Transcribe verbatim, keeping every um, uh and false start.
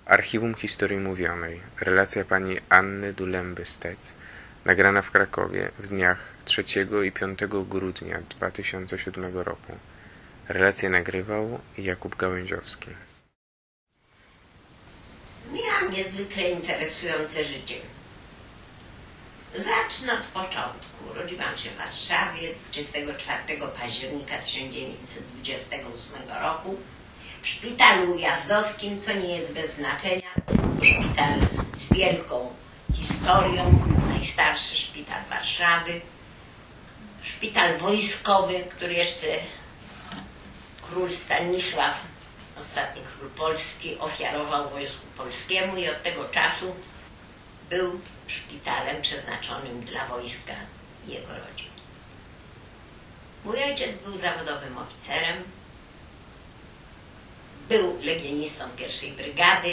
Archiwum Historii Mówionej. Relacja pani Anny Dulęby-Stec, nagrana w Krakowie w dniach trzeciego i piątego grudnia dwa tysiące siódmego roku. Relację nagrywał Jakub Gałęziowski. Miałam niezwykle interesujące życie. Zacznę od początku. Urodziłam się w Warszawie dwudziestego czwartego października tysiąc dziewięćset dwudziestego ósmego roku w szpitalu ujazdowskim, co nie jest bez znaczenia. Szpital z wielką historią, najstarszy szpital Warszawy. Szpital wojskowy, który jeszcze król Stanisław, ostatni król Polski, ofiarował Wojsku Polskiemu i od tego czasu był szpitalem przeznaczonym dla wojska i jego rodzin. Mój ojciec był zawodowym oficerem, był legionistą pierwszej brygady,